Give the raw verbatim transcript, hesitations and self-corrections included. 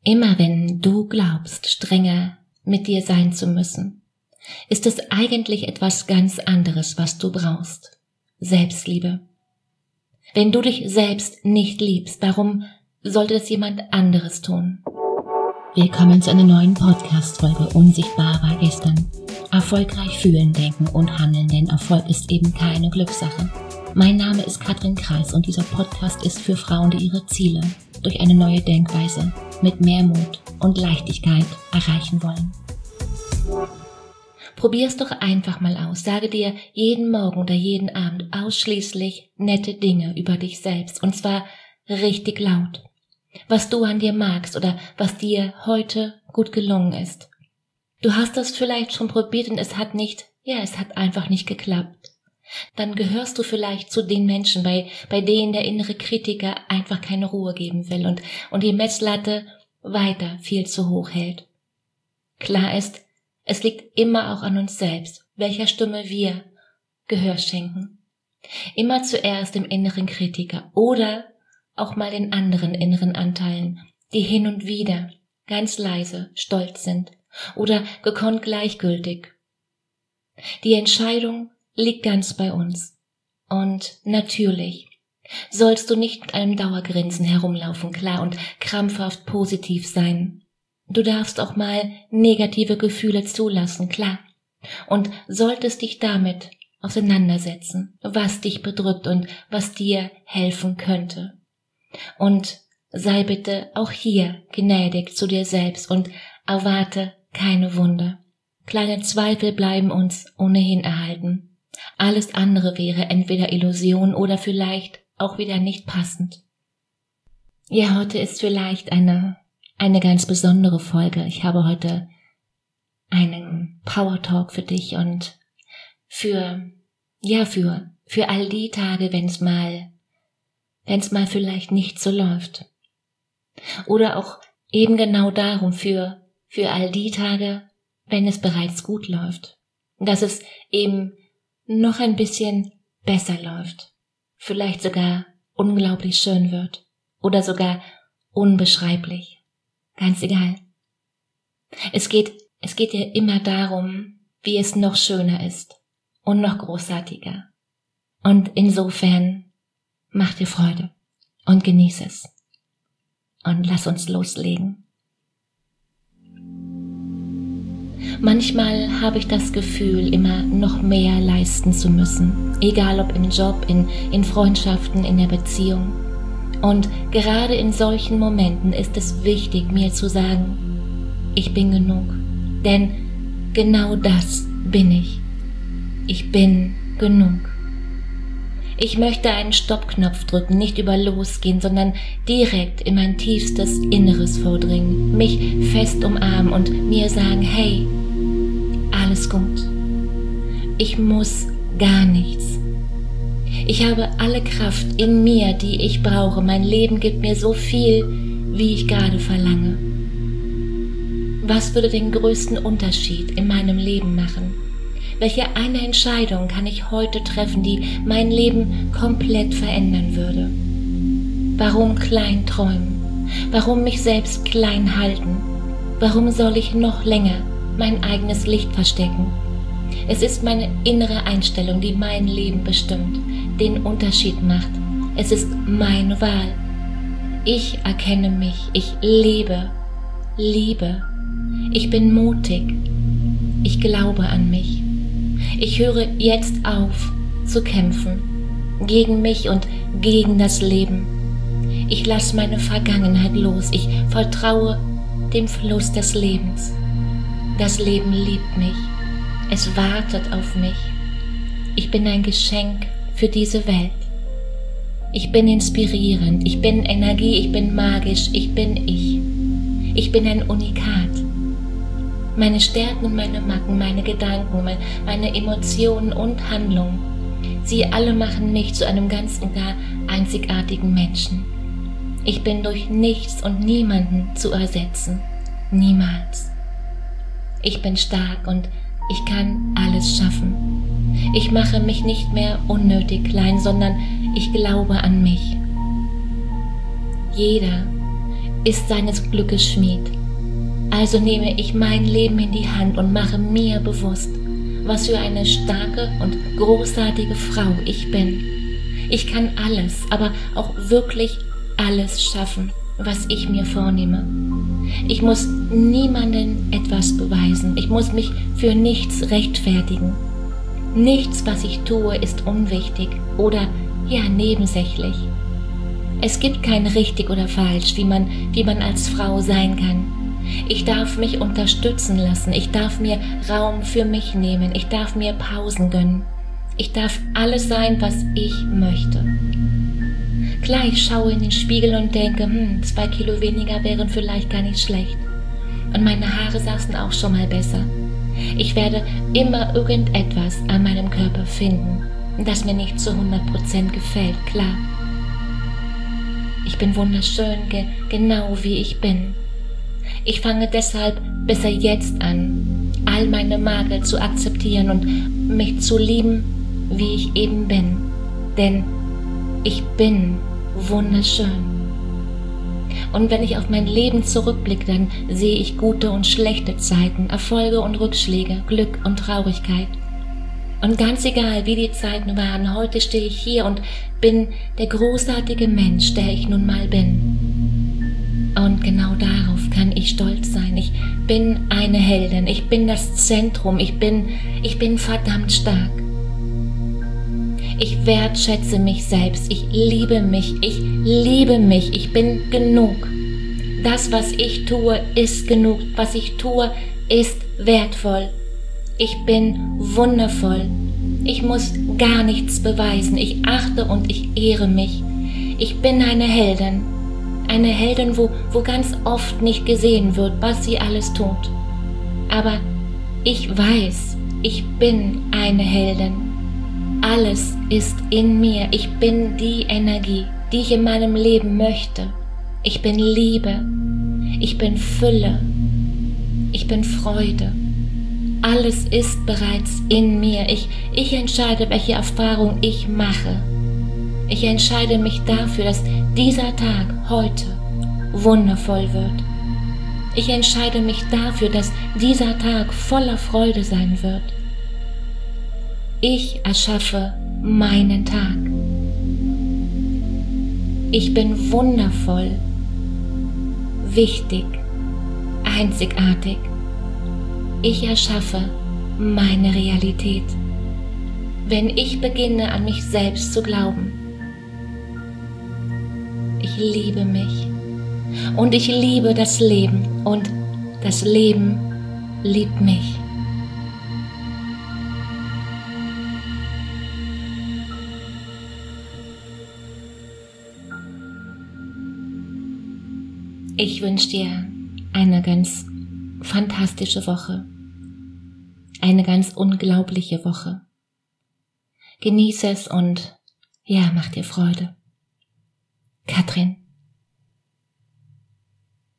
Immer wenn du glaubst, strenger mit dir sein zu müssen, ist es eigentlich etwas ganz anderes, was du brauchst. Selbstliebe. Wenn du dich selbst nicht liebst, warum sollte es jemand anderes tun? Willkommen zu einer neuen Podcast-Folge Unsichtbar war gestern. Erfolgreich fühlen, denken und handeln, denn Erfolg ist eben keine Glückssache. Mein Name ist Katrin Kreis und dieser Podcast ist für Frauen, die ihre Ziele durch eine neue Denkweise mit mehr Mut und Leichtigkeit erreichen wollen. Probier's doch einfach mal aus. Sage dir jeden Morgen oder jeden Abend ausschließlich nette Dinge über dich selbst und zwar richtig laut. Was du an dir magst oder was dir heute gut gelungen ist. Du hast das vielleicht schon probiert und es hat nicht, ja, es hat einfach nicht geklappt. Dann gehörst du vielleicht zu den Menschen, bei, bei denen der innere Kritiker einfach keine Ruhe geben will und, und die Messlatte weiter viel zu hoch hält. Klar ist, es liegt immer auch an uns selbst, welcher Stimme wir Gehör schenken. Immer zuerst dem inneren Kritiker oder auch mal den anderen inneren Anteilen, die hin und wieder ganz leise stolz sind oder gekonnt gleichgültig. Die Entscheidung liegt ganz bei uns. Und natürlich sollst du nicht mit einem Dauergrinsen herumlaufen, klar, und krampfhaft positiv sein. Du darfst auch mal negative Gefühle zulassen, klar, und solltest dich damit auseinandersetzen, was dich bedrückt und was dir helfen könnte. Und sei bitte auch hier gnädig zu dir selbst und erwarte keine Wunder. Kleine Zweifel bleiben uns ohnehin erhalten. Alles andere wäre entweder Illusion oder vielleicht auch wieder nicht passend. Ja, heute ist vielleicht eine, eine ganz besondere Folge. Ich habe heute einen Power Talk für dich und für, ja, für, für all die Tage, wenn's mal, wenn's mal vielleicht nicht so läuft. Oder auch eben genau darum, für, für all die Tage, wenn es bereits gut läuft. Dass es eben noch ein bisschen besser läuft, vielleicht sogar unglaublich schön wird oder sogar unbeschreiblich, ganz egal. Es geht, es geht dir immer darum, wie es noch schöner ist und noch großartiger. Und insofern mach dir Freude und genieß es. Und lass uns loslegen. Manchmal habe ich das Gefühl, immer noch mehr leisten zu müssen, egal ob im Job, in, in Freundschaften, in der Beziehung. Und gerade in solchen Momenten ist es wichtig, mir zu sagen, ich bin genug. Denn genau das bin ich. Ich bin genug. Ich möchte einen Stoppknopf drücken, nicht über losgehen, sondern direkt in mein tiefstes Inneres vordringen, mich fest umarmen und mir sagen, hey, alles gut. Ich muss gar nichts. Ich habe alle Kraft in mir, die ich brauche. Mein Leben gibt mir so viel, wie ich gerade verlange. Was würde den größten Unterschied in meinem Leben machen? Welche eine Entscheidung kann ich heute treffen, die mein Leben komplett verändern würde? Warum klein träumen? Warum mich selbst klein halten? Warum soll ich noch länger mein eigenes Licht verstecken? Es ist meine innere Einstellung, die mein Leben bestimmt, den Unterschied macht. Es ist meine Wahl. Ich erkenne mich, ich lebe, liebe. Ich bin mutig. Ich glaube an mich. Ich höre jetzt auf zu kämpfen, gegen mich und gegen das Leben. Ich lasse meine Vergangenheit los. Ich vertraue dem Fluss des Lebens. Das Leben liebt mich. Es wartet auf mich. Ich bin ein Geschenk für diese Welt. Ich bin inspirierend. Ich bin Energie. Ich bin magisch. Ich bin ich. Ich bin ein Unikat. Meine Stärken und meine Macken, meine Gedanken, meine Emotionen und Handlungen, sie alle machen mich zu einem ganz und gar einzigartigen Menschen. Ich bin durch nichts und niemanden zu ersetzen. Niemals. Ich bin stark und ich kann alles schaffen. Ich mache mich nicht mehr unnötig klein, sondern ich glaube an mich. Jeder, ist seines Glückes Schmied. Also nehme ich mein Leben in die Hand und mache mir bewusst, was für eine starke und großartige Frau ich bin. Ich kann alles, aber auch wirklich alles schaffen, was ich mir vornehme. Ich muss niemandem etwas beweisen. Ich muss mich für nichts rechtfertigen. Nichts, was ich tue, ist unwichtig oder ja nebensächlich. Es gibt kein richtig oder falsch, wie man, wie man als Frau sein kann. Ich darf mich unterstützen lassen. Ich darf mir Raum für mich nehmen. Ich darf mir Pausen gönnen. Ich darf alles sein, was ich möchte. Klar, ich schaue in den Spiegel und denke, hm, zwei Kilo weniger wären vielleicht gar nicht schlecht. Und meine Haare saßen auch schon mal besser. Ich werde immer irgendetwas an meinem Körper finden, das mir nicht zu hundert Prozent gefällt, klar. Ich bin wunderschön, ge- genau wie ich bin. Ich fange deshalb besser jetzt an, all meine Makel zu akzeptieren und mich zu lieben, wie ich eben bin. Denn ich bin wunderschön. Und wenn ich auf mein Leben zurückblicke, dann sehe ich gute und schlechte Zeiten, Erfolge und Rückschläge, Glück und Traurigkeit. Und ganz egal, wie die Zeiten waren, heute stehe ich hier und bin der großartige Mensch, der ich nun mal bin. Und genau darauf kann ich stolz sein. Ich bin eine Heldin, ich bin das Zentrum, ich bin, ich bin verdammt stark. Ich wertschätze mich selbst, ich liebe mich, ich liebe mich, ich bin genug. Das, was ich tue, ist genug, was ich tue, ist wertvoll. Ich bin wundervoll. Ich muss gar nichts beweisen, ich achte und ich ehre mich. Ich bin eine Heldin, eine Heldin, wo, wo ganz oft nicht gesehen wird, was sie alles tut. Aber ich weiß, ich bin eine Heldin. Alles ist in mir. Ich bin die Energie, die ich in meinem Leben möchte. Ich bin Liebe. Ich bin Fülle. Ich bin Freude. Alles ist bereits in mir. Ich, ich entscheide, welche Erfahrung ich mache. Ich entscheide mich dafür, dass dieser Tag heute wundervoll wird. Ich entscheide mich dafür, dass dieser Tag voller Freude sein wird. Ich erschaffe meinen Tag. Ich bin wundervoll, wichtig, einzigartig. Ich erschaffe meine Realität, wenn ich beginne, an mich selbst zu glauben. Ich liebe mich und ich liebe das Leben und das Leben liebt mich. Ich wünsche dir eine ganz fantastische Woche, eine ganz unglaubliche Woche. Genieße es und ja, mach dir Freude. Katrin.